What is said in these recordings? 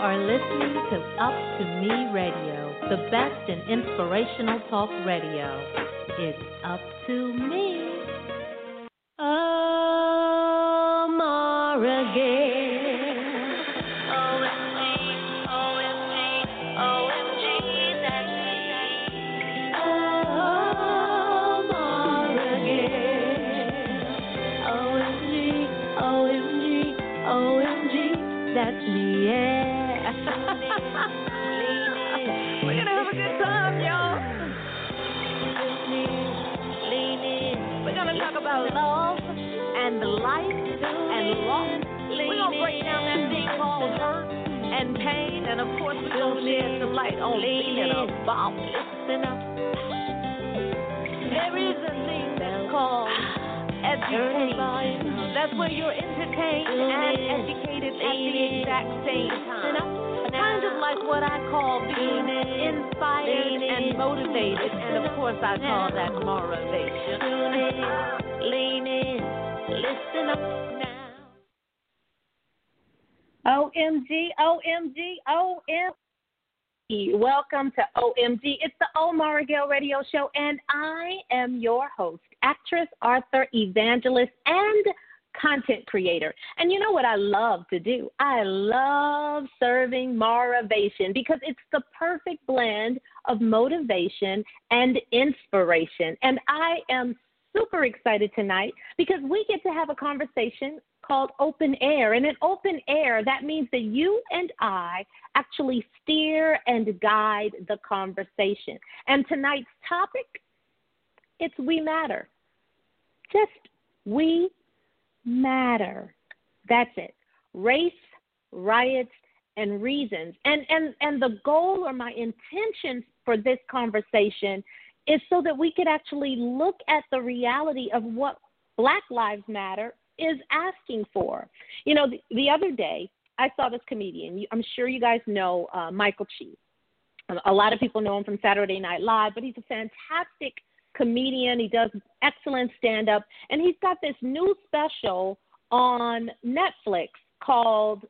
are listening to Up to Me Radio, the best in inspirational talk radio. It's up to me. Amara Gail. OMG, OMG, OMG, that's me. Amara Gail. OMG, OMG, OMG, that's me, yeah. We're gonna have a good time, y'all. We're gonna talk about love and life and loss. We're gonna break down that thing called hurt and pain, and of course we're gonna shed some light on being about. Listen up. There is a thing that's called education. That's where you're entertained and educated at the exact same time. Kind of like what I call being inspired and motivated, and of course I call that motivation. Lean in, listen up now. OMG, OMG, OMG. Welcome to OMG. It's the Omara Gail Radio Show, and I am your host, actress, author, evangelist, and content creator. And you know what I love to do? I love serving motivation because it's the perfect blend of motivation and inspiration. And I am super excited tonight because we get to have a conversation called Open Air. And in open air, that means that you and I actually steer and guide the conversation. And tonight's topic, it's We Matter. Just we matter. That's it. Race, riots, and reasons. And the goal or my intention for this conversation is so that we could actually look at the reality of what Black Lives Matter is asking for. You know, the other day, I saw this comedian. I'm sure you guys know Michael Che. A lot of people know him from Saturday Night Live, but he's a fantastic comedian. He does excellent stand-up, and he's got this new special on Netflix called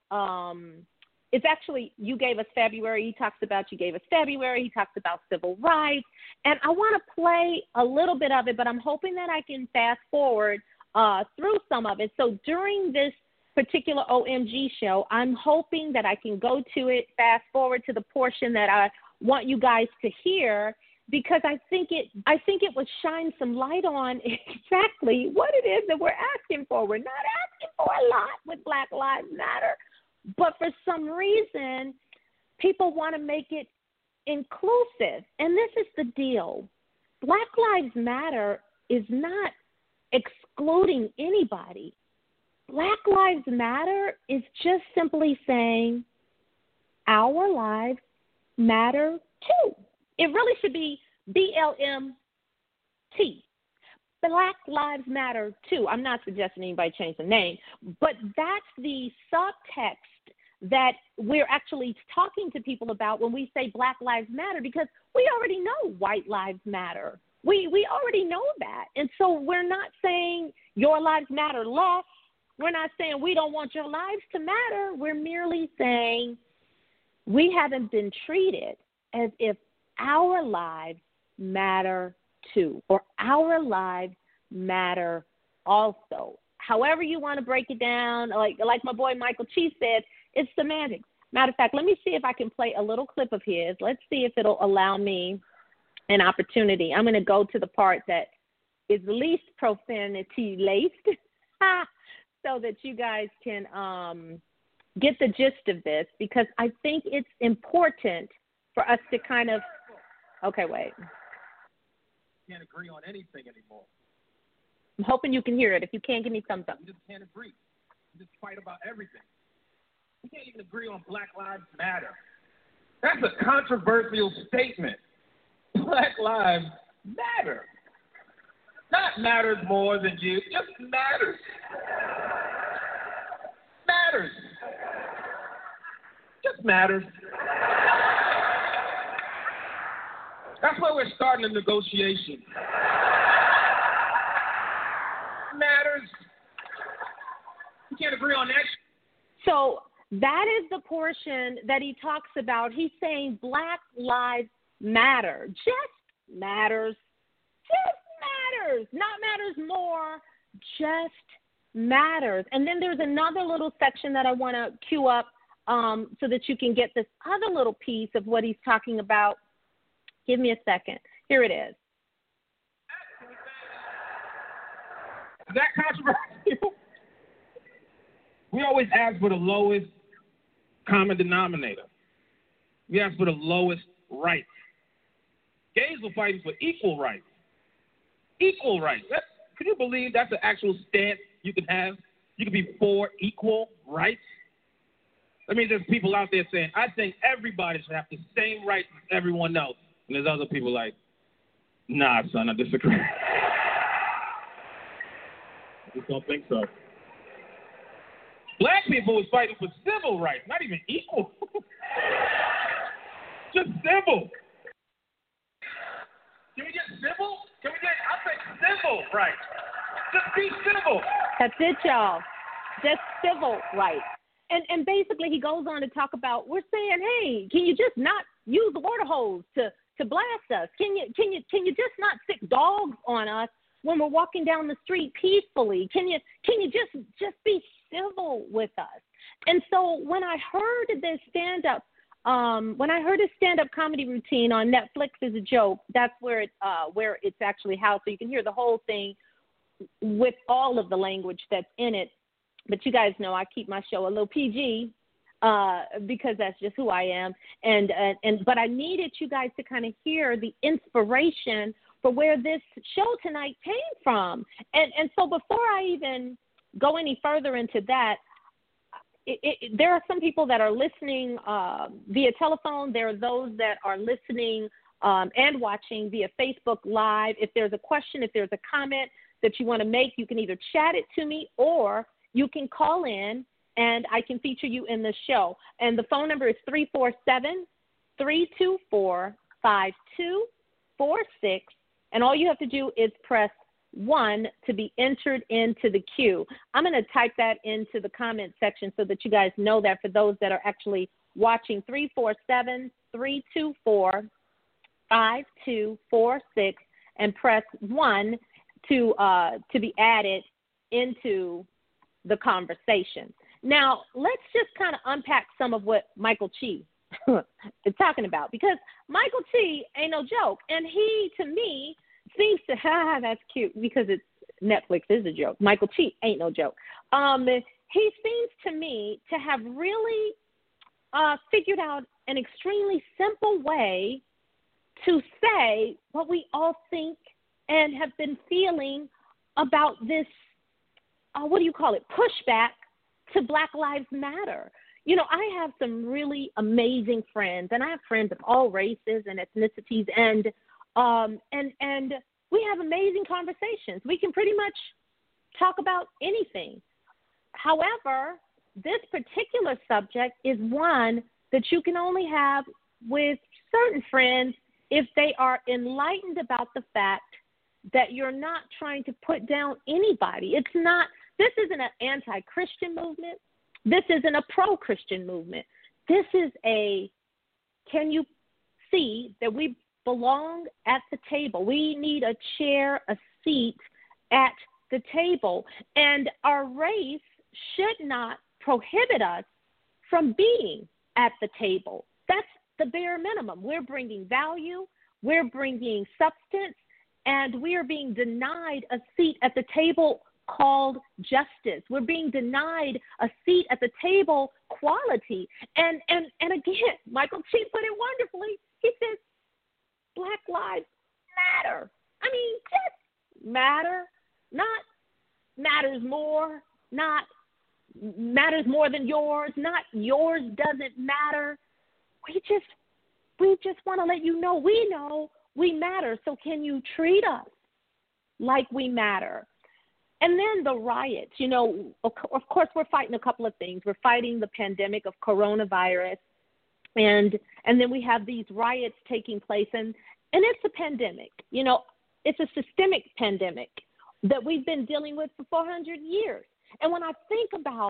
it's actually You Gave Us February. He talks about You Gave Us February. He talks about civil rights, and I want to play a little bit of it, but I'm hoping that I can fast forward through some of it. So during this particular OMG show, I'm hoping that I can go to it, fast forward to the portion that I want you guys to hear, because I think it would shine some light on exactly what it is that we're asking for. We're not asking for a lot with Black Lives Matter, but for some reason, people want to make it inclusive. And this is the deal. Black Lives Matter is not excluding anybody. Black Lives Matter is just simply saying our lives matter too. It really should be BLMT. Black Lives Matter too. I'm not suggesting anybody change the name, but that's the subtext that we're actually talking to people about when we say Black Lives Matter, because we already know white lives matter. We already know that. And so we're not saying your lives matter less. We're not saying we don't want your lives to matter. We're merely saying we haven't been treated as if our lives matter too, or our lives matter also. However you want to break it down, like my boy Michael Che said, it's semantics. Matter of fact, let me see if I can play a little clip of his. Let's see if it'll allow me an opportunity. I'm going to go to the part that is least profanity laced so that you guys can get the gist of this, because I think it's important for us to kind of, okay, wait. Can't agree on anything anymore. I'm hoping you can hear it. If you can't, give me thumbs up. We just can't agree. We just fight about everything. We can't even agree on Black Lives Matter. That's a controversial statement. Black Lives Matter. Not matters more than you, just matters. Matters. Just matters. That's why we're starting a negotiation. Matters. We can't agree on that. So That is the portion that he talks about. He's saying Black Lives Matter. Just matters. Just matters. Not matters more. Just matters. And then there's another little section that I want to cue up so that you can get this other little piece of what he's talking about. Give me a second. Here it is. Is that controversial? We always ask for the lowest common denominator. We ask for the lowest rights. Gays were fighting for equal rights. Equal rights. Can you believe that's an actual stance you can have? You can be for equal rights. I mean, there's people out there saying, I think everybody should have the same rights as everyone else. And there's other people like, nah, son, I disagree. I just don't think so. Black people was fighting for civil rights, not even equal. Just civil. Can we get civil? I think civil rights. Just be civil. That's it, y'all. Just civil rights. And basically he goes on to talk about, we're saying, hey, can you just not use the water hose to blast us? Can you just not stick dogs on us when we're walking down the street peacefully? Can you just be civil with us? And so when I heard this stand-up comedy routine on Netflix is a joke, that's where it's actually housed, so you can hear the whole thing with all of the language that's in it. But you guys know I keep my show a little PG because that's just who I am. But I needed you guys to kind of hear the inspiration for where this show tonight came from. And so before I even go any further into that, there are some people that are listening via telephone. There are those that are listening and watching via Facebook Live. If there's a question, if there's a comment that you want to make, you can either chat it to me or you can call in and I can feature you in the show. And the phone number is 347-324-5246. And all you have to do is press 1 to be entered into the queue. I'm going to type that into the comment section so that you guys know that for those that are actually watching, 347-324-5246, and press 1 to be added into the conversation. Now, let's just kind of unpack some of what Michael Chi is talking about, because Michael Chi ain't no joke. And he, to me, seems to, that's cute because it's Netflix is a joke. Michael Chi ain't no joke. He seems to me to have really figured out an extremely simple way to say what we all think and have been feeling about this, pushback to Black Lives Matter. You know, I have some really amazing friends, and I have friends of all races and ethnicities, and we have amazing conversations. We can pretty much talk about anything. However, this particular subject is one that you can only have with certain friends if they are enlightened about the fact that you're not trying to put down anybody. This isn't an anti-Christian movement. This isn't a pro-Christian movement. This is can you see that we belong at the table? We need a chair, a seat at the table. And our race should not prohibit us from being at the table. That's the bare minimum. We're bringing value, we're bringing substance, and we are being denied a seat at the table called justice. We're being denied a seat at the table, quality. And again, Michael Chi put it wonderfully. He says, Black Lives Matter. I mean, just matter, not matters more, not matters more than yours, not yours doesn't matter. We just want to let you know we matter. So can you treat us like we matter? And then the riots, you know, of course, we're fighting a couple of things. We're fighting the pandemic of coronavirus, and then we have these riots taking place, and it's a pandemic. You know, it's a systemic pandemic that we've been dealing with for 400 years. And when I think about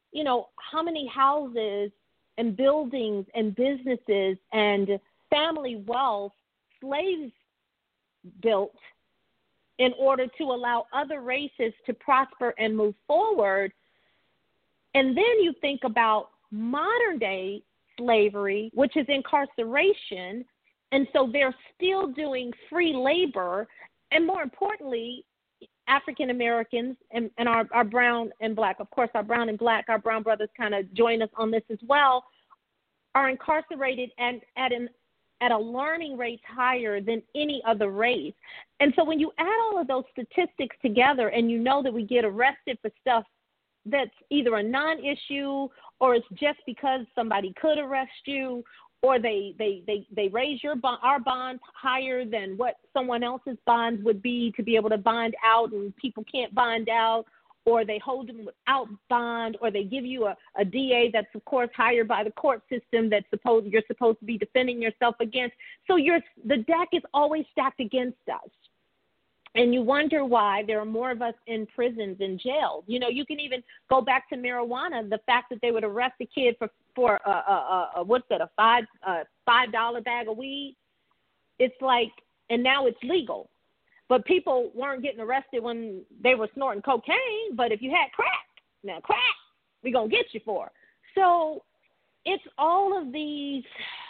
how many houses and buildings and businesses and family wealth slaves built in order to allow other races to prosper and move forward. And then you think about modern day slavery, which is incarceration. And so they're still doing free labor. And more importantly, African Americans and our brown and black, of course, our brown and black, our brown brothers kind of join us on this as well, are incarcerated and at a learning rate higher than any other race. And so when you add all of those statistics together and you know that we get arrested for stuff that's either a non-issue or it's just because somebody could arrest you, or they raise our bonds higher than what someone else's bonds would be to be able to bond out and people can't bond out, or they hold them without bond, or they give you a DA that's, of course, hired by the court system that you're supposed to be defending yourself against. So the deck is always stacked against us. And you wonder why there are more of us in prisons and jails. You can even go back to marijuana, the fact that they would arrest a kid for what's that, a $5 bag of weed. It's like, and now it's legal. But people weren't getting arrested when they were snorting cocaine. But if you had crack, now crack, we're going to get you for. So it's all of these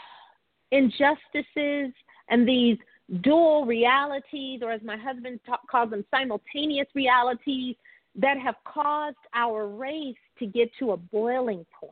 injustices and these dual realities, or as my husband calls them, simultaneous realities, that have caused our race to get to a boiling point.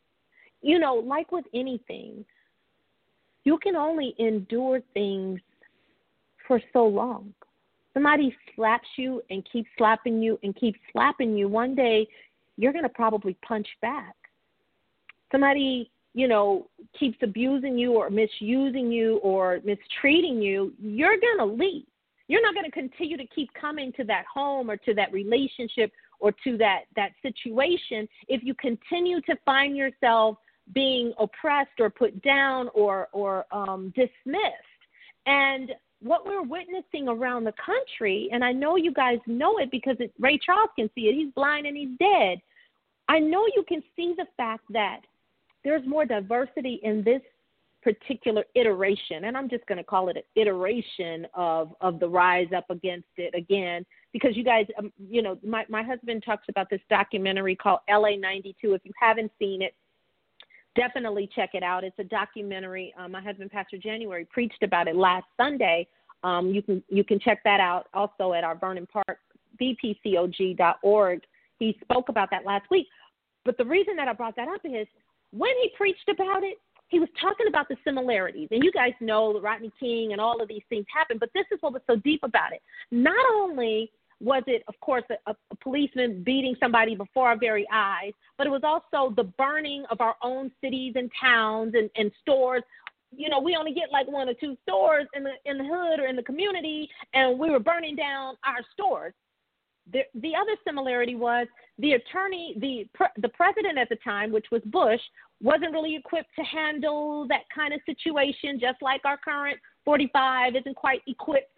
Like with anything, you can only endure things for so long. Somebody slaps you and keeps slapping you and keeps slapping you. One day, you're going to probably punch back. Somebody, keeps abusing you or misusing you or mistreating you, you're going to leave. You're not going to continue to keep coming to that home or to that relationship or to that situation if you continue to find yourself being oppressed or put down or dismissed. And what we're witnessing around the country, and I know you guys know it because Ray Charles can see it. He's blind and he's dead. I know you can see the fact that there's more diversity in this particular iteration, and I'm just going to call it an iteration of the rise up against it again, because you guys, my husband talks about this documentary called LA 92. If you haven't seen it, definitely check it out. It's a documentary. My husband, Pastor January, preached about it last Sunday. You can check that out also at our Vernon Park, bpcog.org. He spoke about that last week. But the reason that I brought that up is when he preached about it, he was talking about the similarities. And you guys know Rodney King and all of these things happened, but this is what was so deep about it. Not only was it, of course, a policeman beating somebody before our very eyes, but it was also the burning of our own cities and towns and stores. We only get like one or two stores in the hood or in the community, and we were burning down our stores. The other similarity was the president at the time, which was Bush, wasn't really equipped to handle that kind of situation, just like our current 45 isn't equipped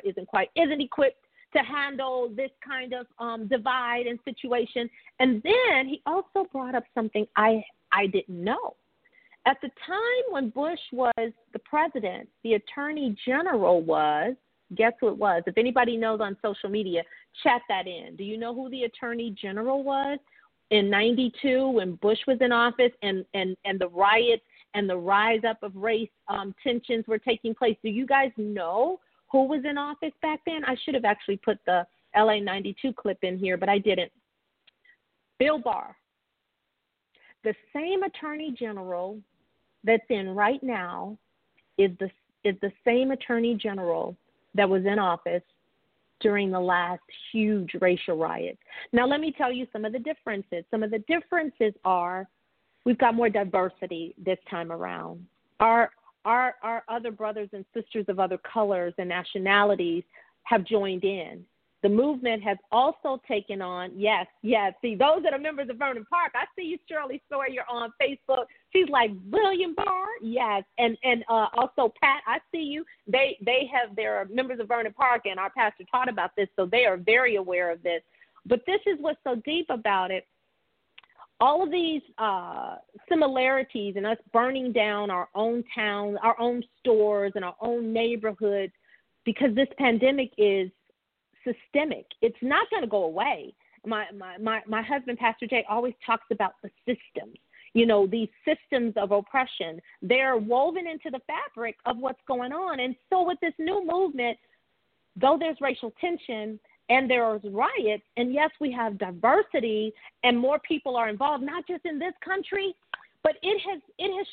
to handle this kind of divide and situation. And then he also brought up something I didn't know. At the time when Bush was the president, the attorney general was, guess who it was? If anybody knows on social media, chat that in. Do you know who the attorney general was in 92 when Bush was in office and the riots and the rise up of race tensions were taking place? Do you guys know who was in office back then? I should have actually put the LA 92 clip in here, but I didn't. Bill Barr. The same attorney general that's in right now is the same attorney general that was in office during the last huge racial riots. Now, let me tell you some of the differences. Some of the differences are we've got more diversity this time around. Our other brothers and sisters of other colors and nationalities have joined in. The movement has also taken on, yes. See, those that are members of Vernon Park, I see you, Shirley Sawyer, on Facebook. She's like, William Barr? Yes. And also, Pat, I see you. They're members of Vernon Park, and our pastor taught about this, so they are very aware of this. But this is what's so deep about it. all of these similarities and us burning down our own towns, our own stores, and our own neighborhoods because this pandemic is systemic. It's not going to go away. My husband, Pastor Jay, always talks about the systems. You know, these systems of oppression, they're woven into the fabric of what's going on. And so with this new movement, though there's racial tension and there's riots, and yes, we have diversity and more people are involved, not just in this country, but it has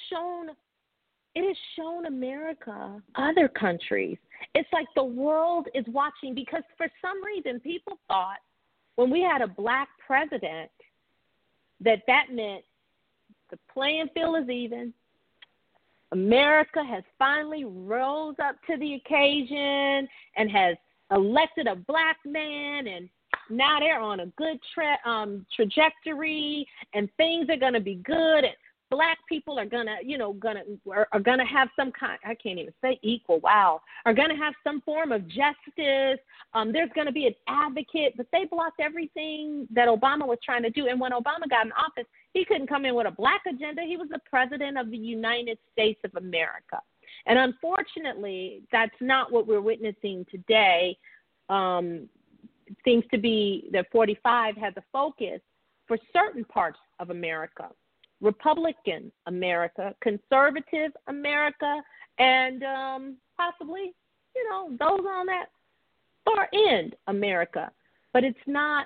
shown America other countries. It's like the world is watching because for some reason people thought when we had a black president that meant the playing field is even. America has finally rose up to the occasion and has elected a black man, and now they're on a good trajectory, and things are going to be good, and black people are gonna have some kind, I can't even say equal, wow, are gonna have some form of justice. There's gonna be an advocate, but they blocked everything that Obama was trying to do. And when Obama got in office, he couldn't come in with a black agenda. He was the president of the United States of America. And unfortunately, that's not what we're witnessing today. It seems to be that 45 had the focus for certain parts of America. Republican America, conservative America, and possibly, those on that far end America. But it's not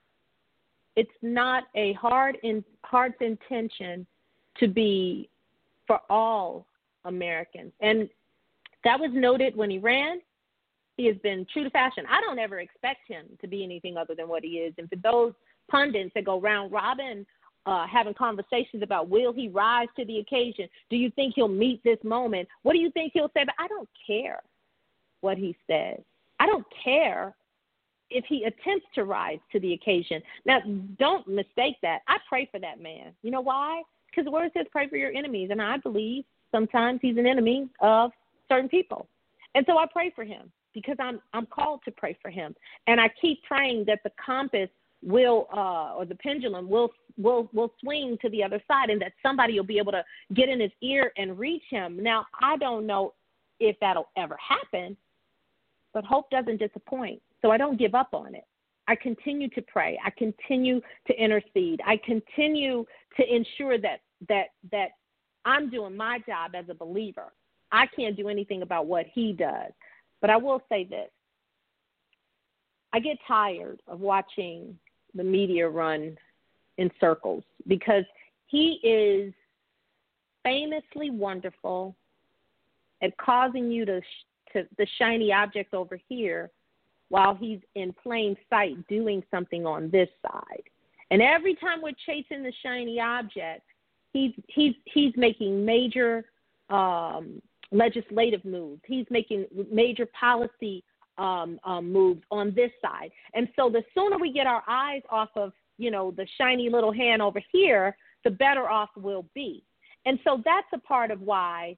a heart's intention to be for all Americans. And that was noted when he ran. He has been true to fashion. I don't ever expect him to be anything other than what he is. And for those pundits that go round robin, having conversations about will he rise to the occasion? Do you think he'll meet this moment? What do you think he'll say? But I don't care what he says. I don't care if he attempts to rise to the occasion. Now, don't mistake that. I pray for that man. You know why? Because the word says pray for your enemies. And I believe sometimes he's an enemy of certain people. And so I pray for him because I'm called to pray for him. And I keep praying that the compass will or the pendulum will swing to the other side, and that somebody will be able to get in his ear and reach him. Now, I don't know if that'll ever happen, but hope doesn't disappoint. So I don't give up on it. I continue to pray. I continue to intercede. I continue to ensure that I'm doing my job as a believer. I can't do anything about what he does. But I will say this. I get tired of watching the media run in circles because he is famously wonderful at causing you to the shiny object over here while he's in plain sight doing something on this side. And every time we're chasing the shiny object, he's making major legislative moves. He's making major policy moves on this side. And so the sooner we get our eyes off of, the shiny little hand over here, the better off we'll be. And so that's a part of why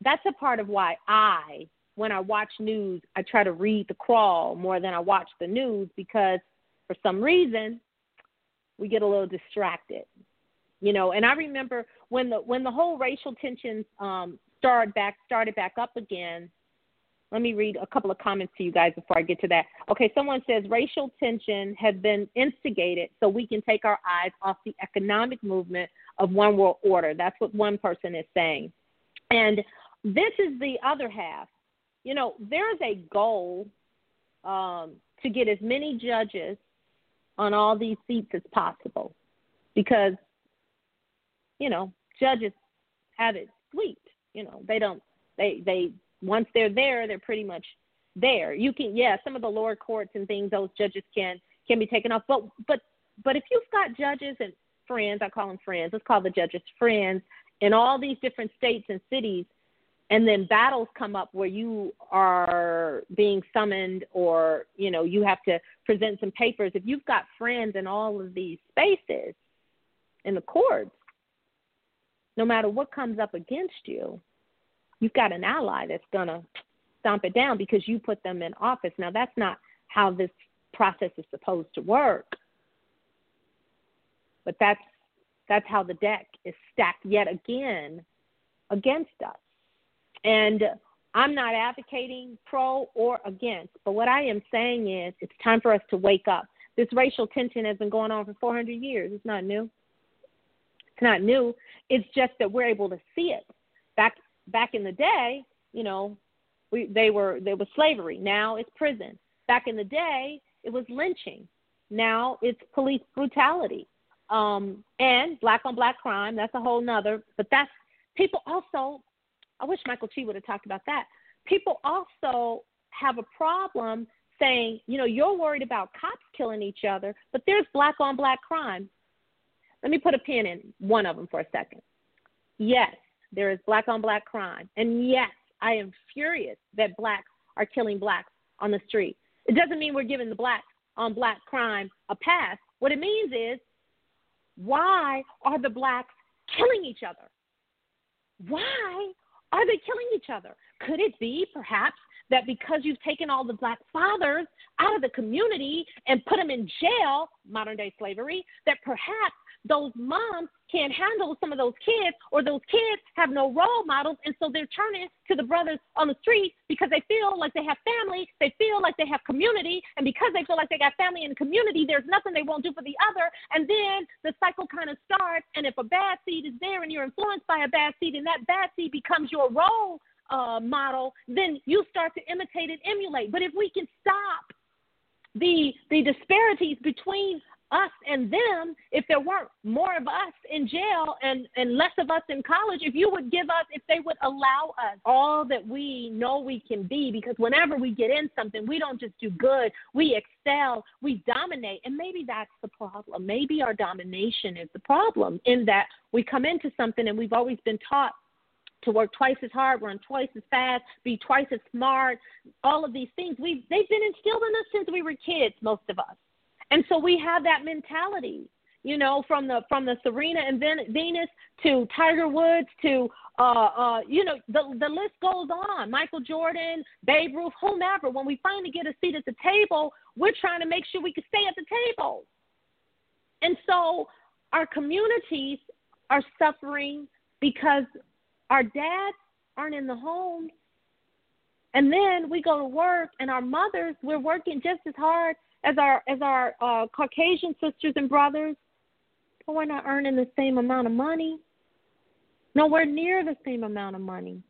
when I watch news, I try to read the crawl more than I watch the news, because for some reason we get a little distracted, And I remember when the whole racial tensions started back up again. Let me read a couple of comments to you guys before I get to that. Okay, someone says racial tension has been instigated so we can take our eyes off the economic movement of one world order. That's what one person is saying. And this is the other half. There is a goal to get as many judges on all these seats as possible because, judges have it sweet. They once they're there, they're pretty much there. You can, some of the lower courts and things, those judges can be taken off. But if you've got judges and friends, I call them friends, let's call the judges friends, in all these different states and cities, and then battles come up where you are being summoned or, you have to present some papers. If you've got friends in all of these spaces in the courts, no matter what comes up against you, you've got an ally that's going to stomp it down because you put them in office. Now, that's not how this process is supposed to work. But that's That's how the deck is stacked yet again against us. And I'm not advocating pro or against, but what I am saying is it's time for us to wake up. This racial tension has been going on for 400 years. It's not new. It's not new. It's just that we're able to see it. Back in the day, you know, there was slavery. Now it's prison. Back in the day, it was lynching. Now it's police brutality. And black on black crime. That's a whole nother. But that's people also. I wish Michael Chi would have talked about that. People also have a problem saying, you know, you're worried about cops killing each other, but there's black on black crime. Let me put a pin in one of them for a second. Yes, there is black on black crime. And yes, I am furious that blacks are killing blacks on the street. It doesn't mean we're giving the black on black crime a pass. What it means is, why are the blacks killing each other? Why are they killing each other? Could it be perhaps that because you've taken all the black fathers out of the community and put them in jail, modern day slavery, that perhaps those moms can't handle some of those kids, or those kids have no role models, and so they're turning to the brothers on the street because they feel like they have family, they feel like they have community, and because they feel like they got family and community, there's nothing they won't do for the other, and then the cycle kind of starts, and if a bad seed is there and you're influenced by a bad seed, and that bad seed becomes your role model, then you start to imitate and emulate. But if we can stop the disparities between us and them, if there weren't more of us in jail and less of us in college, if you would give us, if they would allow us all that we know we can be, because whenever we get in something, we don't just do good, we excel, we dominate. And maybe that's the problem. Maybe our domination is the problem, in that we come into something and we've always been taught to work twice as hard, run twice as fast, be twice as smart, all of these things. They've been instilled in us since we were kids, most of us. And so we have that mentality, you know, from the Serena and Venus to Tiger Woods to, you know, the list goes on. Michael Jordan, Babe Ruth, whomever. When we finally get a seat at the table, we're trying to make sure we can stay at the table. And so our communities are suffering because our dads aren't in the home. And then we go to work, and our mothers, we're working just as hard as our Caucasian sisters and brothers, but we're not earning the same amount of money. Nowhere near the same amount of money.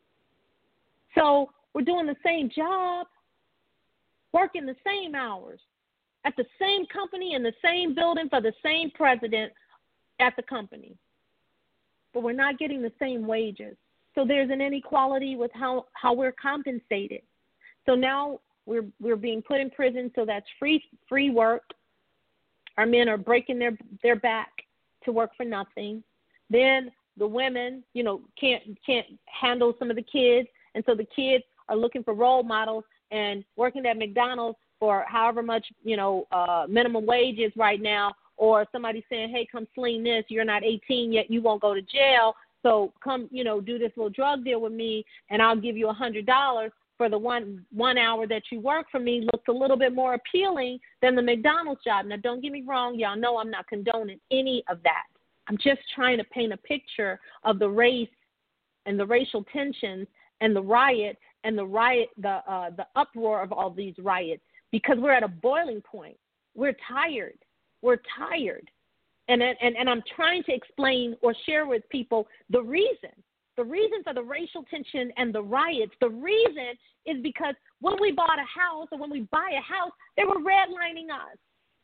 So we're doing the same job, working the same hours, at the same company, in the same building, for the same president at the company. But we're not getting the same wages. So there's an inequality with how we're compensated. So now we're being put in prison, so that's free work. Our men are breaking their back to work for nothing. Then the women, you know, can't handle some of the kids, and so the kids are looking for role models and working at McDonald's for however much, you know, minimum wage is right now, or somebody saying, hey, come sling this, you're not 18 yet, you won't go to jail, so come, you know, do this little drug deal with me, and I'll give you $100 for the one hour that you work for me. Looks a little bit more appealing than the McDonald's job. Now, don't get me wrong. Y'all know I'm not condoning any of that. I'm just trying to paint a picture of the race and the racial tensions and the riot and the uproar of all these riots, because we're at a boiling point. We're tired. We're tired. And I'm trying to explain or share with people the reason for the racial tension and the riots. The reason is because when we bought a house, or when we buy a house, they were redlining us.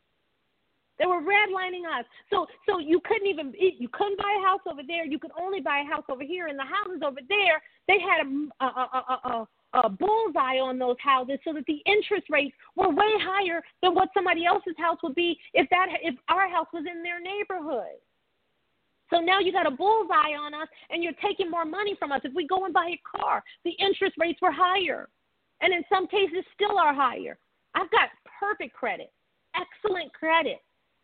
So you couldn't buy a house over there. You could only buy a house over here. And the houses over there, they had a bullseye on those houses, so that the interest rates were way higher than what somebody else's house would be if our house was in their neighborhood. So now you got a bullseye on us, and you're taking more money from us. If we go and buy a car, the interest rates were higher, and in some cases still are higher. I've got perfect credit, excellent credit.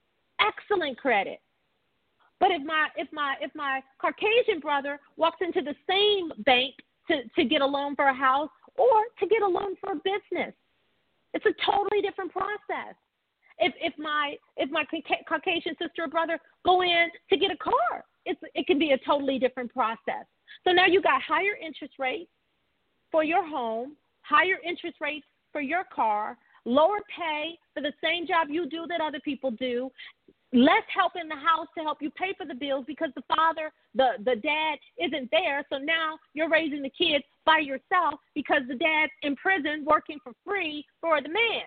But if my Caucasian brother walks into the same bank to get a loan for a house or to get a loan for a business, it's a totally different process. if my Caucasian sister or brother go in to get a car, it can be a totally different process. So now you got higher interest rates for your home, higher interest rates for your car, lower pay for the same job you do that other people do, less help in the house to help you pay for the bills because the father, the dad isn't there. So now you're raising the kids by yourself because the dad's in prison working for free for the man.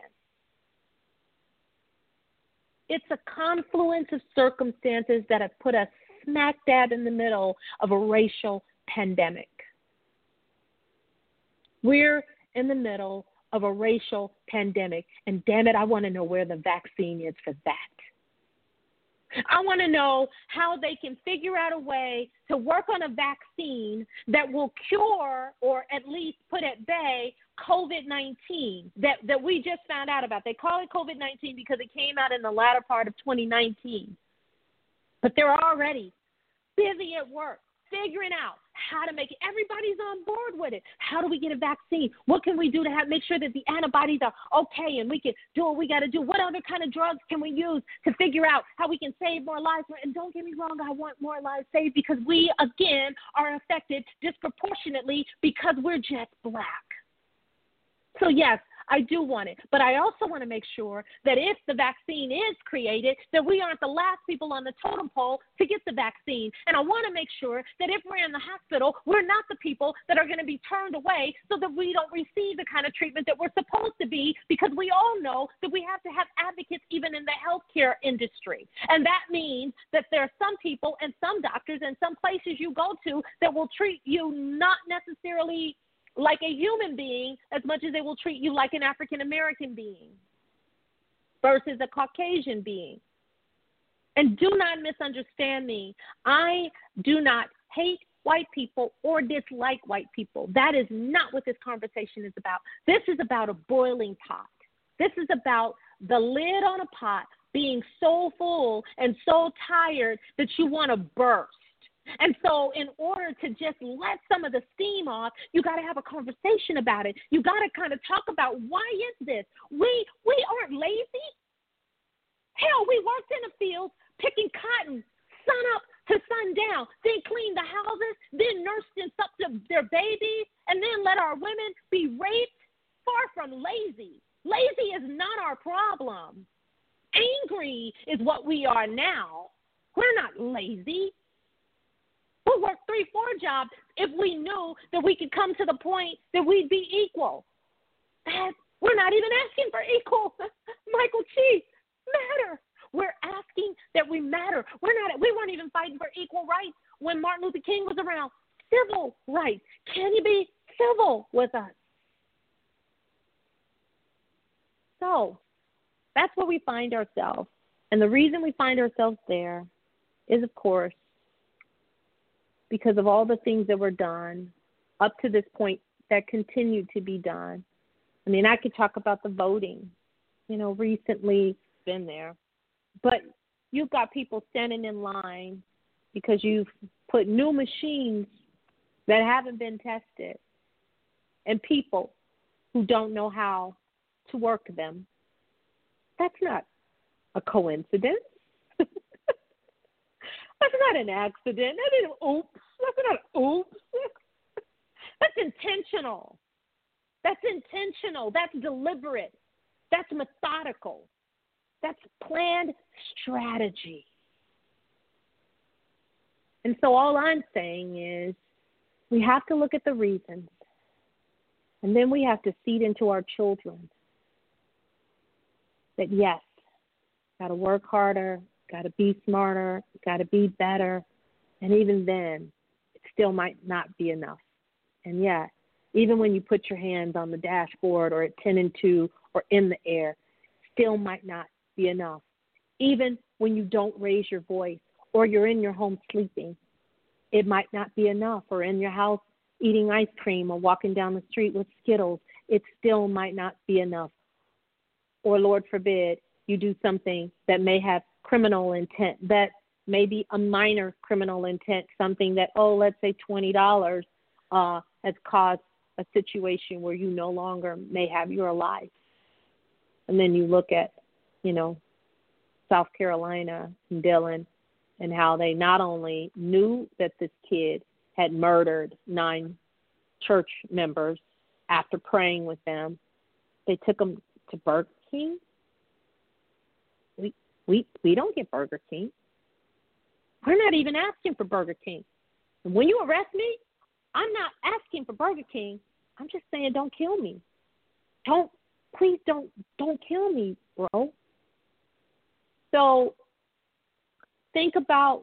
It's a confluence of circumstances that have put us smack dab in the middle of a racial pandemic. We're in the middle of a racial pandemic, and damn it, I want to know where the vaccine is for that. I want to know how they can figure out a way to work on a vaccine that will cure or at least put at bay COVID-19 that we just found out about. They call it COVID-19 because it came out in the latter part of 2019. But they're already busy at work figuring out how to make it. Everybody's on board with it. How do we get a vaccine? What can we do to make sure that the antibodies are okay and we can do what we got to do? What other kind of drugs can we use to figure out how we can save more lives? And don't get me wrong, I want more lives saved because we, again, are affected disproportionately because we're just black. So, yes, I do want it. But I also want to make sure that if the vaccine is created, that we aren't the last people on the totem pole to get the vaccine. And I want to make sure that if we're in the hospital, we're not the people that are going to be turned away so that we don't receive the kind of treatment that we're supposed to be, because we all know that we have to have advocates even in the healthcare industry. And that means that there are some people and some doctors and some places you go to that will treat you not necessarily like a human being as much as they will treat you like an African-American being versus a Caucasian being. And do not misunderstand me. I do not hate white people or dislike white people. That is not what this conversation is about. This is about a boiling pot. This is about the lid on a pot being so full and so tired that you want to burst. And so in order to just let some of the steam off, you got to have a conversation about it. You got to kind of talk about, why is this? We aren't lazy. Hell, we worked in the fields picking cotton, sun up to sundown, then cleaned the houses, then nursed and sucked up their babies, and then let our women be raped. Far from lazy. Lazy is not our problem. Angry is what we are now. We're not lazy. We'll work 3-4 jobs if we knew that we could come to the point that we'd be equal. We're not even asking for equal, Michael Chief, matter. We're asking that we matter. We weren't even fighting for equal rights when Martin Luther King was around. Civil rights. Can you be civil with us? So that's where we find ourselves. And the reason we find ourselves there is, of course, because of all the things that were done up to this point that continue to be done. I mean, I could talk about the voting, recently been there. But you've got people standing in line because you've put new machines that haven't been tested and people who don't know how to work them. That's not a coincidence. That's not an accident. That isn't oops. That's not oops. That's intentional. That's intentional. That's deliberate. That's methodical. That's planned strategy. And so all I'm saying is we have to look at the reasons, and then we have to seed into our children that, yes, got to work harder, got to be smarter, got to be better. And even then, it still might not be enough. And yeah, even when you put your hands on the dashboard or at 10 and 2 or in the air, still might not be enough. Even when you don't raise your voice or you're in your home sleeping, it might not be enough. Or in your house eating ice cream or walking down the street with Skittles, it still might not be enough. Or Lord forbid, you do something that may have criminal intent, that may be a minor criminal intent, something that, let's say $20 has caused a situation where you no longer may have your life. And then you look at, South Carolina, in Dillon, and how they not only knew that this kid had murdered 9 church members after praying with them, they took him to Burger King. We don't get Burger King. We're not even asking for Burger King. And when you arrest me, I'm not asking for Burger King. I'm just saying, don't kill me. Please don't kill me, bro. So think about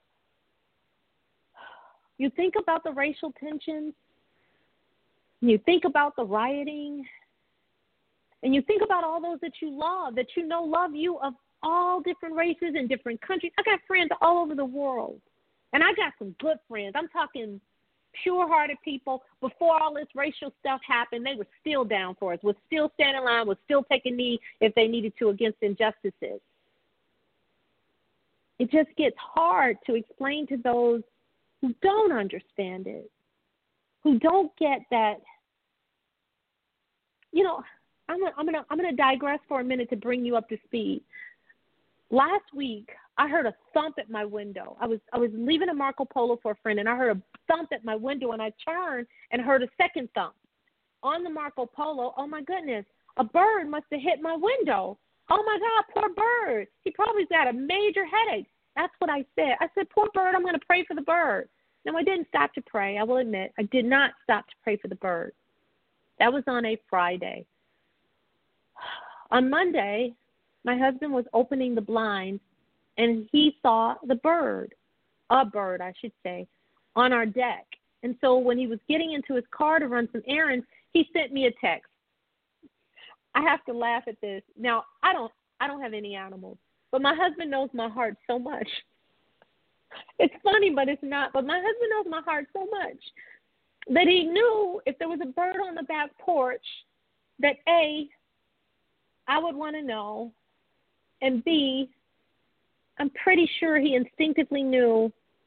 the racial tensions, you think about the rioting, and you think about all those that you love, that you know love you, of all different races and different countries. I got friends all over the world, and I got some good friends. I'm talking pure-hearted people. Before all this racial stuff happened, they were still down for us, would still stand in line, would still take a knee if they needed to against injustices. It just gets hard to explain to those who don't understand it, who don't get that. You know, I'm gonna digress for a minute to bring you up to speed. Last week, I heard a thump at my window. I was leaving a Marco Polo for a friend, and I heard a thump at my window, and I turned and heard a second thump on the Marco Polo. Oh my goodness, a bird must have hit my window. Oh my God, poor bird. He probably's got a major headache. That's what I said. I said, poor bird, I'm going to pray for the bird. No, I didn't stop to pray. I will admit, I did not stop to pray for the bird. That was on a Friday. On Monday, my husband was opening the blinds, and he saw a bird, I should say, on our deck. And so when he was getting into his car to run some errands, he sent me a text. I have to laugh at this. Now, I don't have any animals, but my husband knows my heart so much. It's funny, but it's not. But my husband knows my heart so much that he knew if there was a bird on the back porch that A, I would want to know, and B, I'm pretty sure he intuitively knew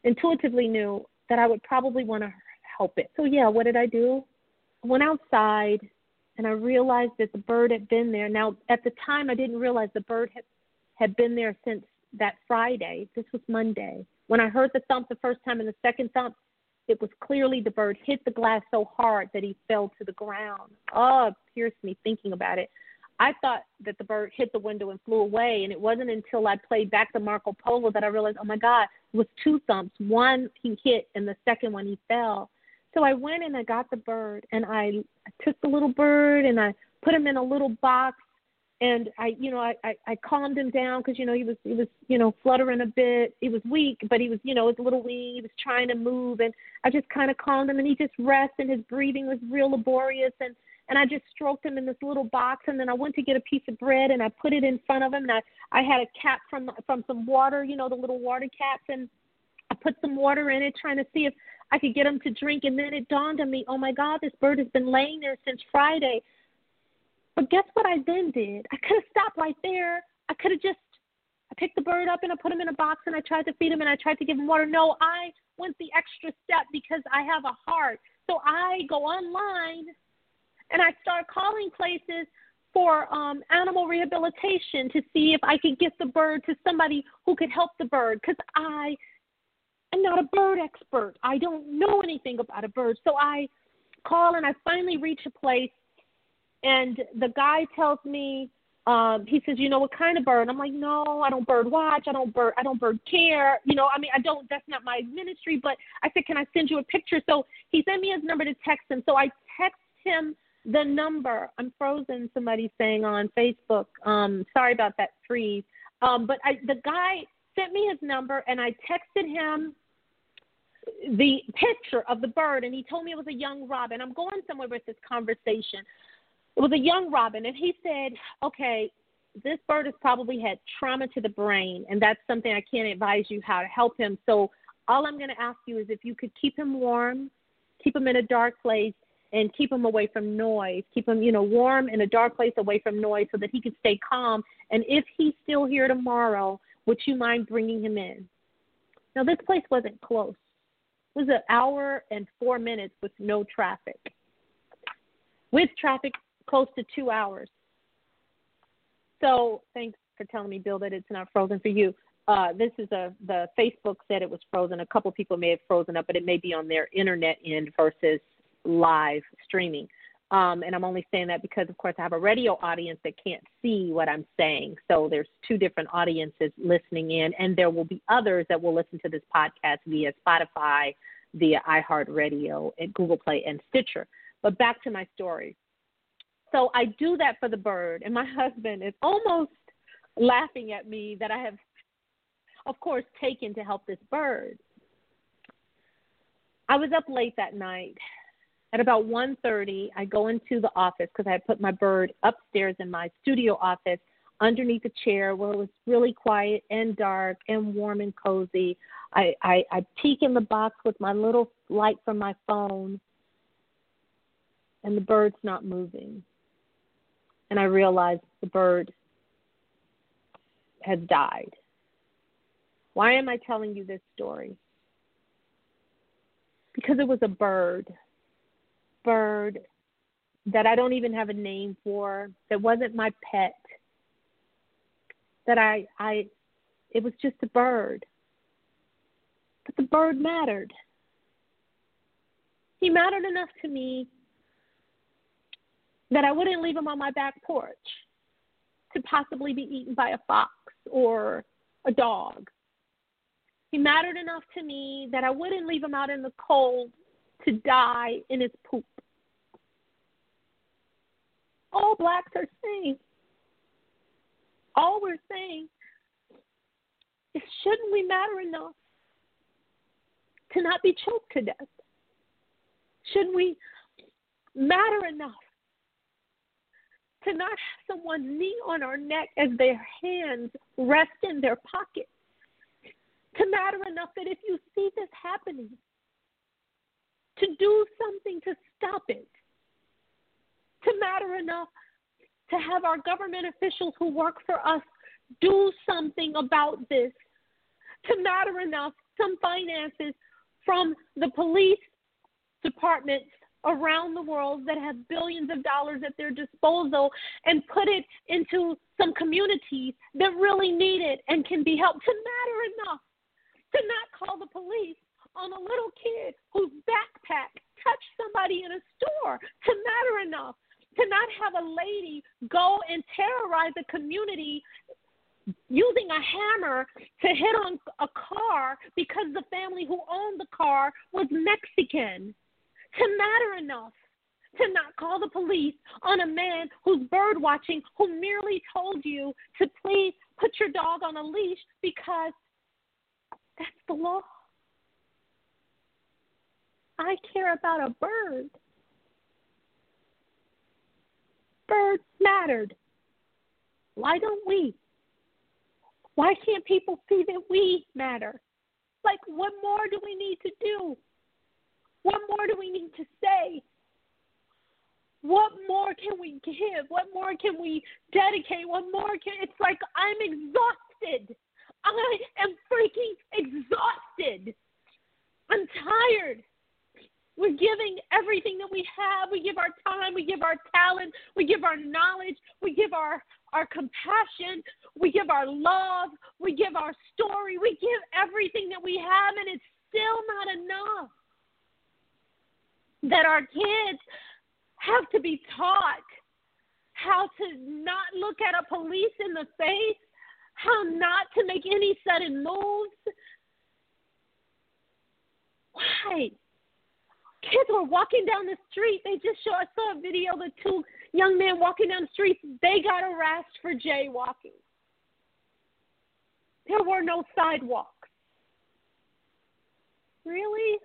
that I would probably want to help it. So, yeah, what did I do? I went outside, and I realized that the bird had been there. Now, at the time, I didn't realize the bird had been there since that Friday. This was Monday. When I heard the thump the first time and the second thump, it was clearly the bird hit the glass so hard that he fell to the ground. Oh, it pierced me thinking about it. I thought that the bird hit the window and flew away, and it wasn't until I played back the Marco Polo that I realized, oh, my God, it was 2 thumps. One he hit, and the second one he fell. So I went and I got the bird, and I took the little bird, and I put him in a little box, and I calmed him down because, he was fluttering a bit. He was weak, but he was, it was a little weak. He was trying to move, and I just kind of calmed him, and he just rested, and his breathing was real laborious, and I just stroked him in this little box, and then I went to get a piece of bread, and I put it in front of him, and I had a cap from some water, the little water caps, and I put some water in it, trying to see if I could get him to drink, and then it dawned on me, oh, my God, this bird has been laying there since Friday. But guess what I then did? I could have stopped right there. I picked the bird up, and I put him in a box, and I tried to feed him, and I tried to give him water. No, I went the extra step because I have a heart. So I go online, and I start calling places for animal rehabilitation to see if I could get the bird to somebody who could help the bird, because I am not a bird expert. I don't know anything about a bird. So I call, and I finally reach a place, and the guy tells me, he says, what kind of bird? I'm like, no, I don't bird watch. I don't bird care. That's not my ministry. But I said, can I send you a picture? So he sent me his number to text him. So I text him the number. I'm frozen, somebody's saying on Facebook. Sorry about that freeze. But the guy sent me his number, and I texted him the picture of the bird, and he told me it was a young robin. I'm going somewhere with this conversation. It was a young robin, and he said, okay, this bird has probably had trauma to the brain, and that's something I can't advise you how to help him. So all I'm going to ask you is if you could keep him warm, keep him in a dark place, and keep him away from noise. Keep him, warm in a dark place away from noise so that he can stay calm. And if he's still here tomorrow, would you mind bringing him in? Now, this place wasn't close. It was 1 hour and 4 minutes with no traffic. With traffic, close to 2 hours. So thanks for telling me, Bill, that it's not frozen for you. This is the Facebook said it was frozen. A couple people may have frozen up, but it may be on their internet end versus live streaming. And I'm only saying that because, of course, I have a radio audience that can't see what I'm saying. So there's two different audiences listening in, and there will be others that will listen to this podcast via Spotify, via iHeartRadio, and Google Play, and Stitcher. But back to my story. So I do that for the bird, and my husband is almost laughing at me that I have, of course, taken to help this bird. I was up late that night. At about 1:30, I go into the office because I had put my bird upstairs in my studio office underneath a chair where it was really quiet and dark and warm and cozy. I peek in the box with my little light from my phone, and the bird's not moving. And I realize the bird has died. Why am I telling you this story? Because it was a bird that I don't even have a name for, that wasn't my pet, that it was just a bird. But the bird mattered. He mattered enough to me that I wouldn't leave him on my back porch to possibly be eaten by a fox or a dog. He mattered enough to me that I wouldn't leave him out in the cold to die in his poop. All blacks are saying, all we're saying is, shouldn't we matter enough to not be choked to death? Shouldn't we matter enough to not have someone knee on our neck as their hands rest in their pockets? To matter enough that if you see this happening, to do something to stop it. To matter enough to have our government officials who work for us do something about this. To matter enough, some finances from the police departments around the world that have billions of dollars at their disposal and put it into some communities that really need it and can be helped. To matter enough to not call the police on a little kid whose backpack touched somebody in a store. To matter enough to not have a lady go and terrorize a community using a hammer to hit on a car because the family who owned the car was Mexican. To matter enough to not call the police on a man who's bird watching, who merely told you to please put your dog on a leash because that's the law. I care about a bird. Birds mattered. Why don't we? Why can't people see that we matter? Like, what more do we need to do? What more do we need to say? What more can we give? What more can we dedicate? What more can... It's like I'm exhausted. I am freaking exhausted. I'm tired. We're giving everything that we have. We give our time. We give our talent. We give our knowledge. We give our compassion. We give our love. We give our story. We give everything that we have, and it's still not enough. That our kids have to be taught how to not look at a police in the face, how not to make any sudden moves. Why? Kids were walking down the street. I saw a video of the two young men walking down the street. They got arrested for jaywalking. There were no sidewalks. Really?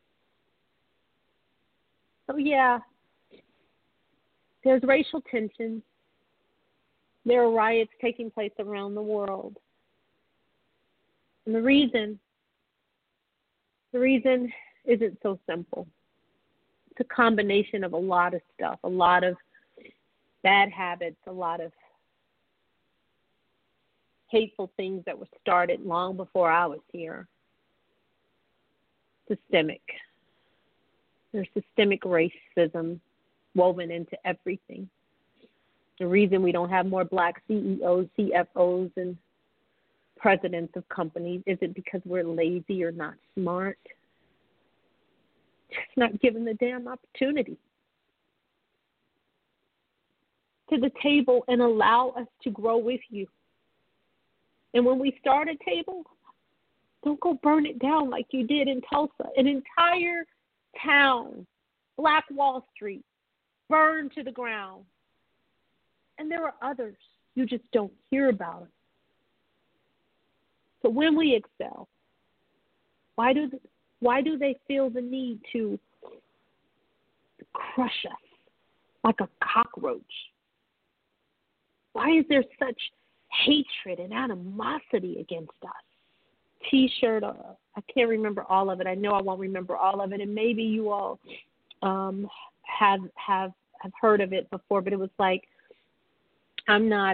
So, yeah, there's racial tension. There are riots taking place around the world. And the reason isn't so simple. It's a combination of a lot of stuff, a lot of bad habits, a lot of hateful things that were started long before I was here. Systemic. There's systemic racism woven into everything. The reason we don't have more black CEOs, CFOs, and presidents of companies isn't because we're lazy or not smart. Just not given the damn opportunity to the table and allow us to grow with you. And when we start a table, don't go burn it down like you did in Tulsa. An entire town, Black Wall Street, burned to the ground. And there are others. You just don't hear about them. So when we excel, why do they feel the need to crush us like a cockroach? Why is there such hatred and animosity against us? T-shirt, I can't remember all of it. I know I won't remember all of it, and maybe you all have heard of it before. But it was like I'm in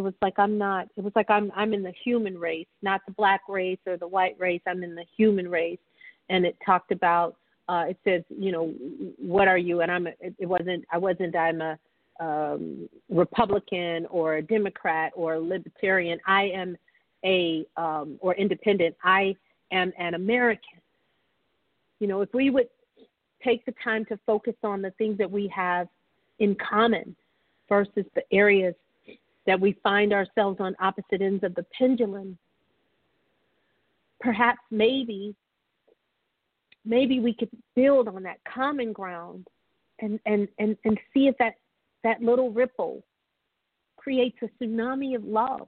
the human race, not the black race or the white race. I'm in the human race, and it talked about. It says, what are you? And I'm a Republican or a Democrat or a Libertarian. I am or independent. I am an American. If we would take the time to focus on the things that we have in common versus the areas that we find ourselves on opposite ends of the pendulum, perhaps maybe we could build on that common ground and see if that little ripple creates a tsunami of love.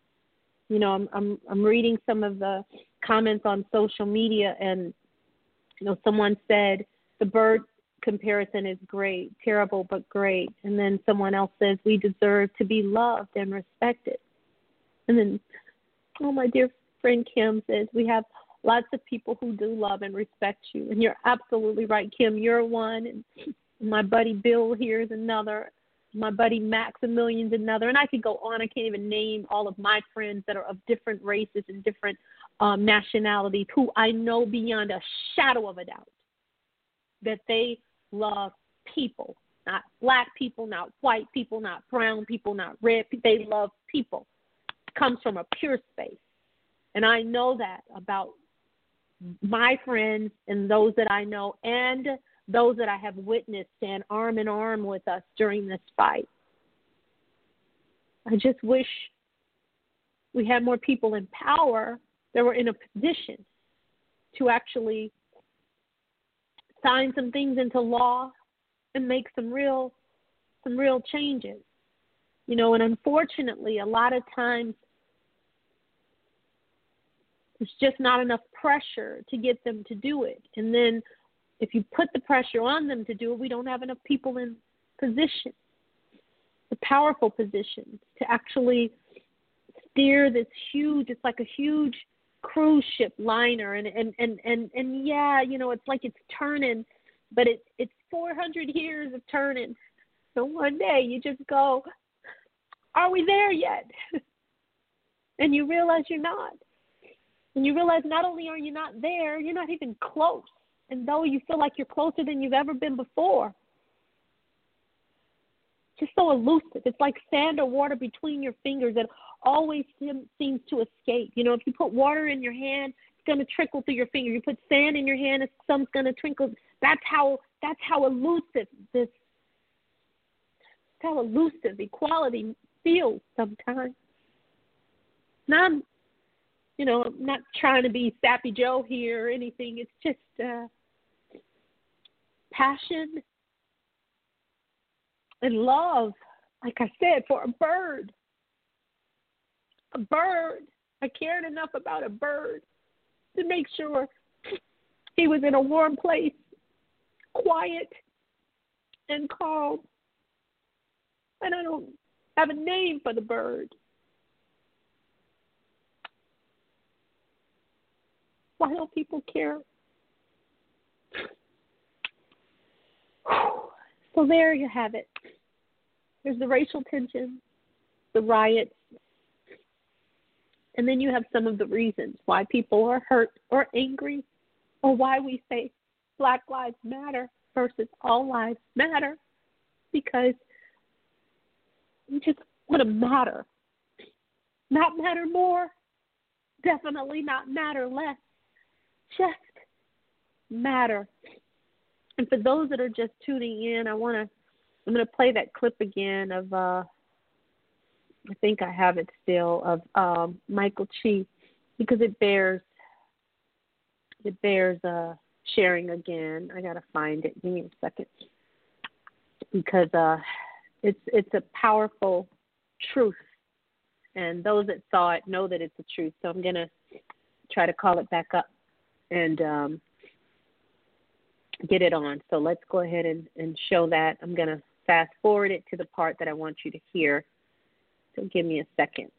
I'm reading some of the comments on social media, and someone said the bird comparison is great, terrible but great, and then someone else says we deserve to be loved and respected, and then my dear friend Kim says we have lots of people who do love and respect you, and you're absolutely right, Kim. You're one, and my buddy Bill here is another. My buddy Maximilian's another, and I could go on. I can't even name all of my friends that are of different races and different nationalities who I know beyond a shadow of a doubt that they love people, not black people, not white people, not brown people, not red people. They love people. It comes from a pure space, and I know that about my friends and those that I know and those that I have witnessed stand arm in arm with us during this fight. I just wish we had more people in power that were in a position to actually sign some things into law and make some real changes. And unfortunately, a lot of times there's just not enough pressure to get them to do it. And then if you put the pressure on them to do it, we don't have enough people in position, the powerful positions, to actually steer this huge, it's like a huge cruise ship liner. And yeah, it's like it's turning, but it's 400 years of turning. So one day you just go, are we there yet? And you realize you're not. And you realize not only are you not there, you're not even close. And though you feel like you're closer than you've ever been before, just so elusive. It's like sand or water between your fingers that always seems to escape. If you put water in your hand, it's going to trickle through your finger. You put sand in your hand, some's going to trickle. That's how elusive equality feels sometimes. Now, I'm not trying to be Sappy Joe here or anything. It's just passion and love, like I said, for a bird. A bird. I cared enough about a bird to make sure he was in a warm place, quiet and calm. And I don't have a name for the bird. Why don't people care? So there you have it. There's the racial tension, the riots, and then you have some of the reasons why people are hurt or angry, or why we say Black Lives Matter versus All Lives Matter, because You just want to matter. Not matter more, definitely not matter less. Just matter. And for those that are just tuning in, I'm going to play that clip again of, I think I have it still, of Michael Chi, because it bears sharing again. I got to find it. Give me a second. Because it's a powerful truth. And those that saw it know that it's a truth. So I'm going to try to call it back up and get it on. So let's go ahead and show that. I'm going to fast forward it to the part that I want you to hear. So give me a second.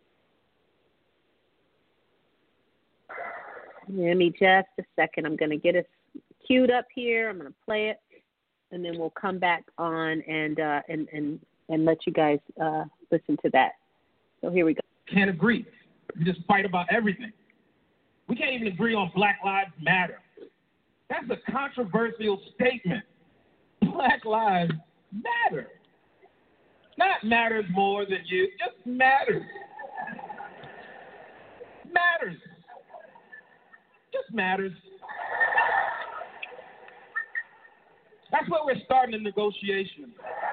Give me just a second. I'm going to get us queued up here. I'm going to play it, and then we'll come back on and let you guys listen to that. So here we go. Can't agree. We just fight about everything. We can't even agree on Black Lives Matter. That's a controversial statement. Black Lives Matter. Not matters more than you, just matters. Matters. Just matters. That's where we're starting the negotiation.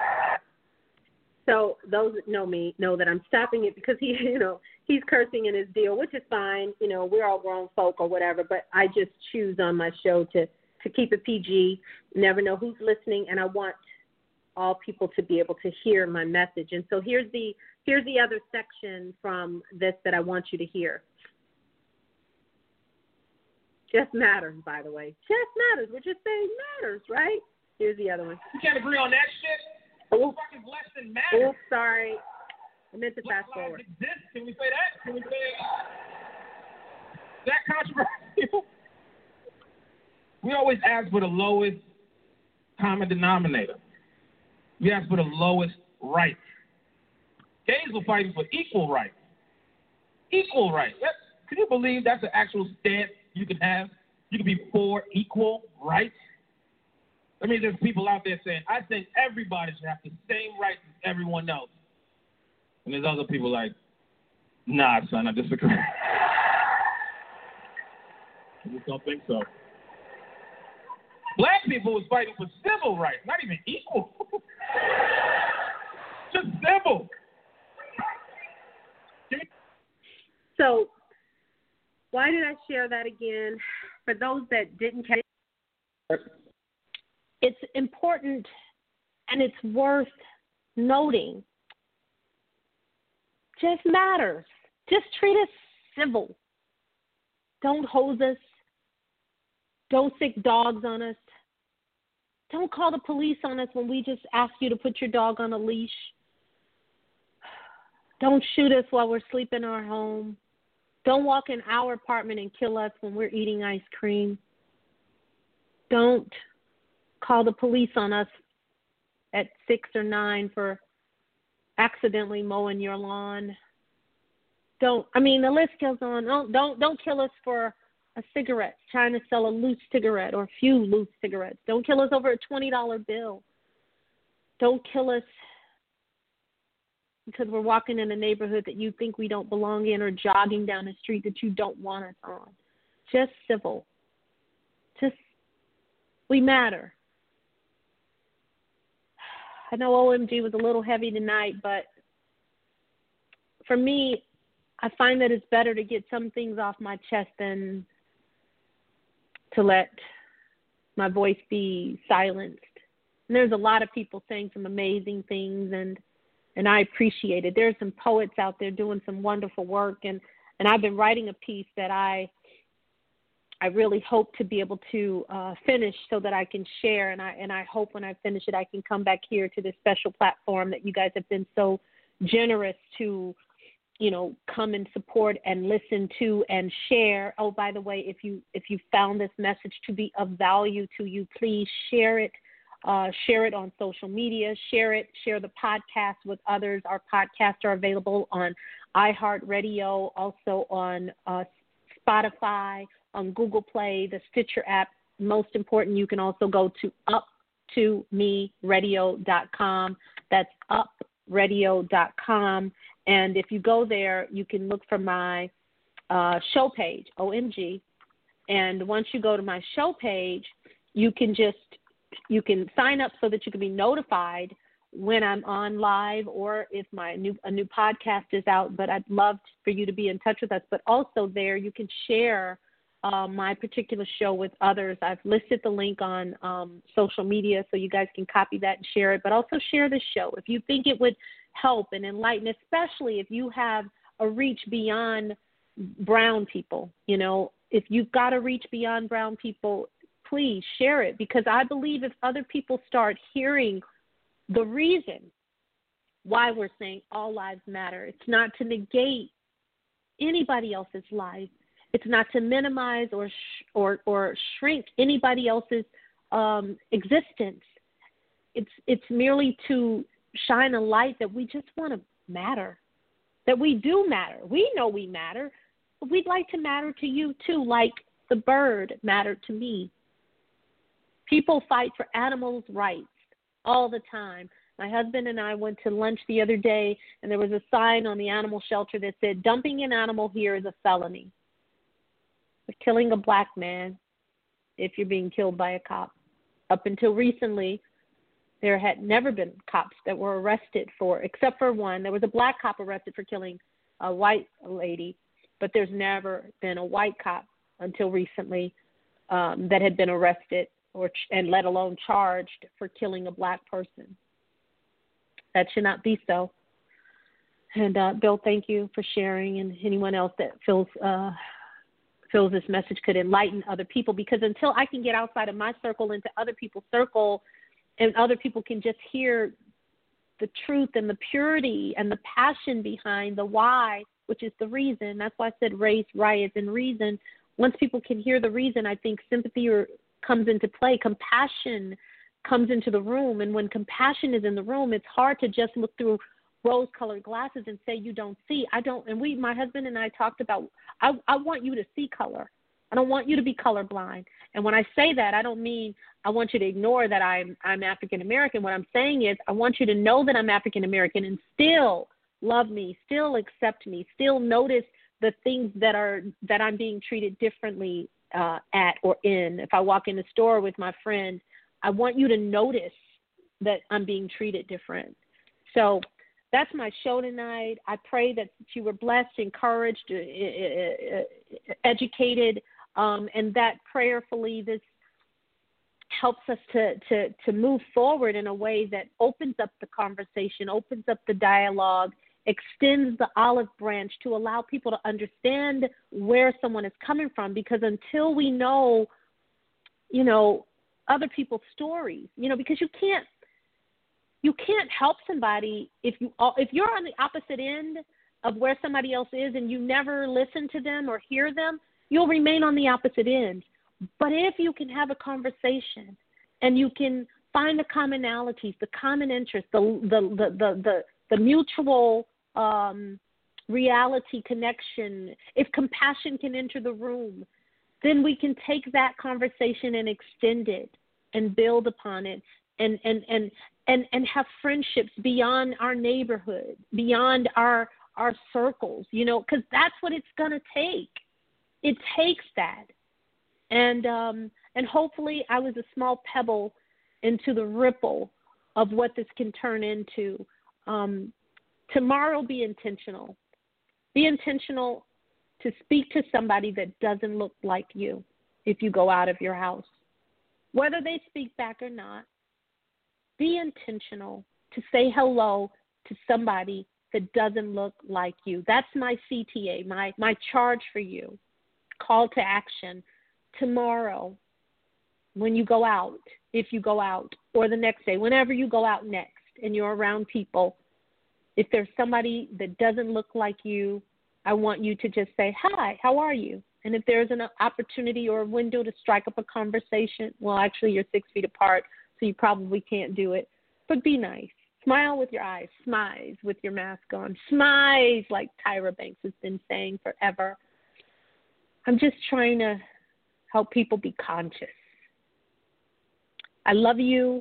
So those that know me know that I'm stopping it because he's cursing in his deal, which is fine. We're all grown folk or whatever, but I just choose on my show to keep it PG. Never know who's listening, and I want all people to be able to hear my message. And so here's the other section from this that I want you to hear. Just matters, by the way. Just matters. We're just saying matters, right? Here's the other one. You can't agree on that shit? Oh, fucking less than matters. Oh, sorry. I meant to Black fast forward. lives exist. Can we say that? Can we say that controversial? We always ask for the lowest common denominator. We ask for the lowest rights. Gays are fighting for equal rights. Equal rights. Can you believe that's an actual stance you can have? You can be for equal rights. I mean, there's people out there saying, I think everybody should have the same rights as everyone else. And there's other people like, nah, son, I disagree. I just don't think so. Black people was fighting for civil rights, not even equal. Just civil. So, why did I share that again? For those that didn't catch it, it's important and it's worth noting. Just matters. Just treat us civil. Don't hose us. Don't sick dogs on us. Don't call the police on us when we just ask you to put your dog on a leash. Don't shoot us while we're sleeping in our home. Don't walk in our apartment and kill us when we're eating ice cream. Don't call the police on us at 6 or 9 for accidentally mowing your lawn. The list goes on. Don't kill us for a cigarette, trying to sell a loose cigarette or a few loose cigarettes. Don't kill us over a $20 bill. Don't kill us because we're walking in a neighborhood that you think we don't belong in or jogging down a street that you don't want us on. Just civil. We matter. I know OMG was a little heavy tonight, but for me, I find that it's better to get some things off my chest than to let my voice be silenced. And there's a lot of people saying some amazing things, and I appreciate it. There's some poets out there doing some wonderful work, and I've been writing a piece that I really hope to be able to finish so that I can share, and I hope when I finish it I can come back here to this special platform that you guys have been so generous to, come and support and listen to and share. Oh, by the way, if you found this message to be of value to you, please share it. Share it on social media. Share the podcast with others. Our podcasts are available on iHeartRadio, also on Spotify, on Google Play, the Stitcher app. Most important, you can also go to uptomeradio.com. That's radio.com. And if you go there, you can look for my show page, OMG. And once you go to my show page, you can sign up so that you can be notified when I'm on live or if a new podcast is out. But I'd love for you to be in touch with us. But also there you can share my particular show with others. I've listed the link on social media so you guys can copy that and share it. But also share the show if you think it would help and enlighten, especially if you have a reach beyond brown people. You know, if you've got a reach beyond brown people, please share it, because I believe if other people start hearing the reason why we're saying all lives matter, it's not to negate anybody else's life. It's not to minimize or shrink anybody else's existence. It's merely to shine a light that we just want to matter, that we do matter. We know we matter, but we'd like to matter to you too, like the bird mattered to me. People fight for animals' rights all the time. My husband and I went to lunch the other day, and there was a sign on the animal shelter that said, "Dumping an animal here is a felony. But killing a black man if you're being killed by a cop." Up until recently, there had never been cops that were arrested except for one. There was a black cop arrested for killing a white lady, but there's never been a white cop until recently that had been arrested and let alone charged for killing a black person. That should not be so. And Bill, thank you for sharing, and anyone else that feels this message could enlighten other people, because until I can get outside of my circle into other people's circle and other people can just hear the truth and the purity and the passion behind the why, which is the reason. That's why I said race, riots, and reason. Once people can hear the reason, I think sympathy comes into play. Compassion comes into the room. And when compassion is in the room, it's hard to just look through rose-colored glasses and say you don't see. My husband and I talked about, I want you to see color. I don't want you to be colorblind. And when I say that, I don't mean I want you to ignore that I'm African American. What I'm saying is I want you to know that I'm African American and still love me, still accept me, still notice the things that I'm being treated differently at or in. If I walk in the store with my friend, I want you to notice that I'm being treated different. So that's my show tonight. I pray that you were blessed, encouraged, educated, and that prayerfully this helps us to move forward in a way that opens up the conversation, opens up the dialogue, extends the olive branch to allow people to understand where someone is coming from. Because until we know, other people's stories, because you can't help somebody if you're on the opposite end of where somebody else is and you never listen to them or hear them, you'll remain on the opposite end. But if you can have a conversation and you can find the commonalities, the common interests, the mutual reality connection, if compassion can enter the room, then we can take that conversation and extend it and build upon it and have friendships beyond our neighborhood, beyond our circles, because that's what it's going to take. It takes that. And hopefully I was a small pebble into the ripple of what this can turn into. Tomorrow, be intentional. Be intentional to speak to somebody that doesn't look like you if you go out of your house. Whether they speak back or not, be intentional to say hello to somebody that doesn't look like you. That's my CTA, my charge for you. Call to action. Tomorrow, when you go out, if you go out, or the next day, whenever you go out next and you're around people, if there's somebody that doesn't look like you, I want you to just say, "Hi, how are you?" And if there's an opportunity or a window to strike up a conversation, well, actually you're 6 feet apart, so you probably can't do it, but be nice. Smile with your eyes. Smize with your mask on. Smize, like Tyra Banks has been saying forever. I'm just trying to help people be conscious. I love you.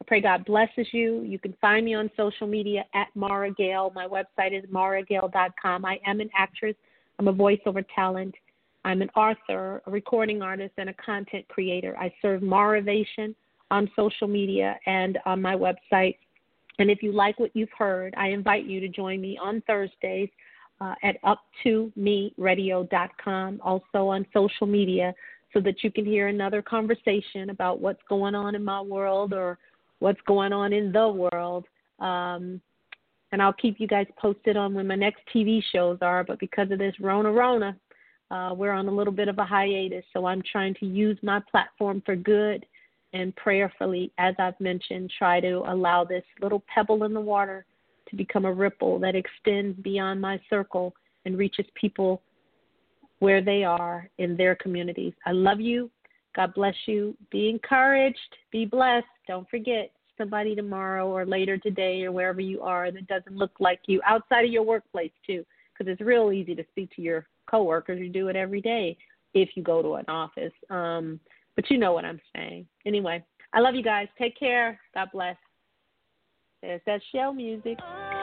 pray God blesses you. You can find me on social media at Mara Gale. My website is maragale.com. I am an actress. I'm a voiceover talent. I'm an author, a recording artist, and a content creator. I serve Maravation on social media and on my website. And if you like what you've heard, I invite you to join me on Thursdays at uptomeradio.com, also on social media, so that you can hear another conversation about what's going on in my world or what's going on in the world. And I'll keep you guys posted on when my next TV shows are. But because of this Rona, we're on a little bit of a hiatus. So I'm trying to use my platform for good and prayerfully, as I've mentioned, try to allow this little pebble in the water to become a ripple that extends beyond my circle and reaches people where they are in their communities. I love you. God bless you. Be encouraged. Be blessed. Don't forget somebody tomorrow or later today or wherever you are that doesn't look like you, outside of your workplace too, because it's real easy to speak to your coworkers. You do it every day if you go to an office. But you know what I'm saying. Anyway, I love you guys. Take care. God bless. There's that shell music.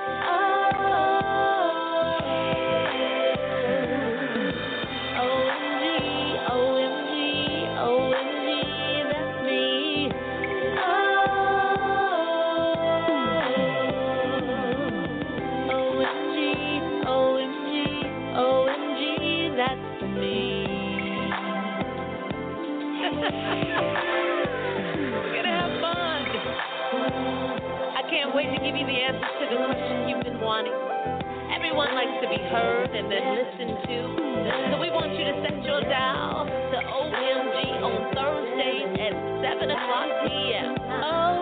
Wait to give you the answers to the questions you've been wanting. Everyone likes to be heard and then listened to. So we want you to set your dial to OMG on Thursdays at 7 o'clock p.m.